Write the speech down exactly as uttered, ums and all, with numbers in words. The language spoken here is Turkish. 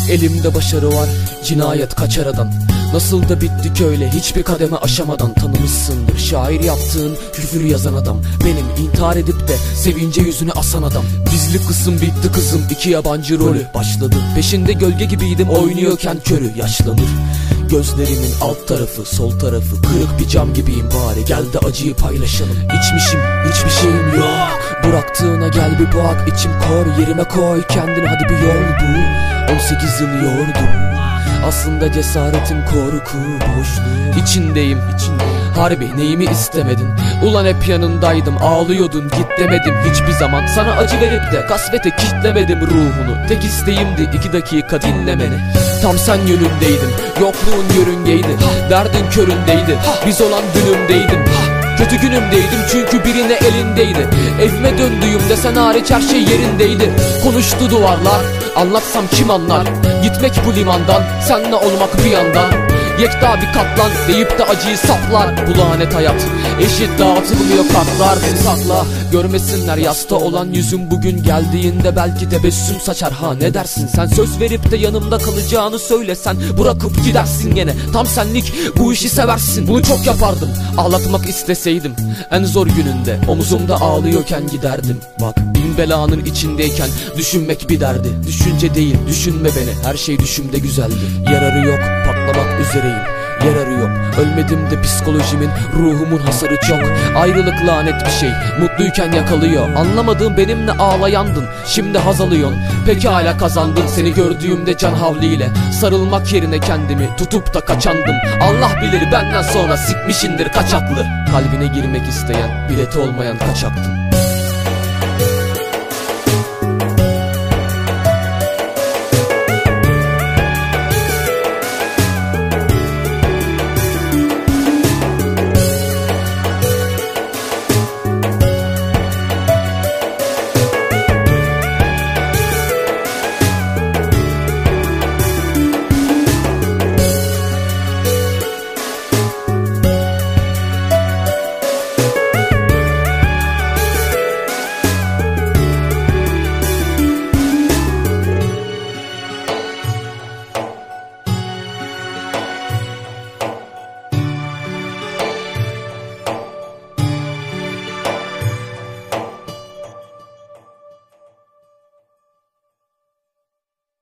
Elimde başarı var, cinayet kaçar adam. Nasıl da bittik öyle hiçbir kademe aşamadan. Tanımışsındır şair yaptığın küfür yazan adam. Benim intihar edip de sevince yüzünü asan adam. Gizli kısım bitti kızım, iki yabancı rolü başladı. Peşinde gölge gibiydim oynuyorken körü yaşlanır. Gözlerimin alt tarafı sol tarafı kırık bir cam gibiyim, bari gel de acıyı paylaşalım. İçmişim hiçbir şeyim yok, bıraktığına gel bir bak. İçim kor, yerime koy kendini, hadi bir yol bu. On sekiz yıl yordu, aslında cesaretim korku boşluğu. İçindeyim, içindeyim. Harbi neyimi istemedin? Ulan hep yanındaydım, ağlıyordun, git demedim hiçbir zaman. Sana acı verip de kasvete kitlemedim ruhunu. Tek isteğimdi iki dakika dinlemeni. Tam sen yönündeydim, yokluğun yörüngeydi. Derdin köründeydi, biz olan dünümdeydim. Kötü günümdeydim çünkü birine elindeydi. Evime döndüğümde sen hariç her şey yerindeydi. Konuştu duvarlar, anlatsam kim anlar? Gitmek bu limandan, senle olmak bir yandan. Yekta bir katlan deyip de acıyı saplar. Bu lanet hayat eşit dağıtılmıyor kartlar. Beni sakla, görmesinler yasta olan yüzüm. Bugün geldiğinde belki tebessüm saçar, ha ne dersin? Sen söz verip de yanımda kalacağını söylesen, bırakıp gidersin gene. Tam senlik bu işi seversin. Bunu çok yapardım, ağlatmak isteseydim. En zor gününde omuzumda ağlıyorken giderdim. Bak bin belanın içindeyken düşünmek bir derdi. Düşünce değil düşünme beni, her şey düşümde güzeldi. Yararı yok, patlamak üzereyim. Yararı yok, ölmedim de psikolojimin, ruhumun hasarı çok. Ayrılık lanet bir şey, mutluyken yakalıyor. Anlamadığım benimle ağlayandın, şimdi haz alıyorsun. Peki hala kazandın, seni gördüğümde can havliyle. Sarılmak yerine kendimi tutup da kaçandım. Allah bilir benden sonra sikmişindir kaç aklı. Kalbine girmek isteyen, bileti olmayan kaçaktın.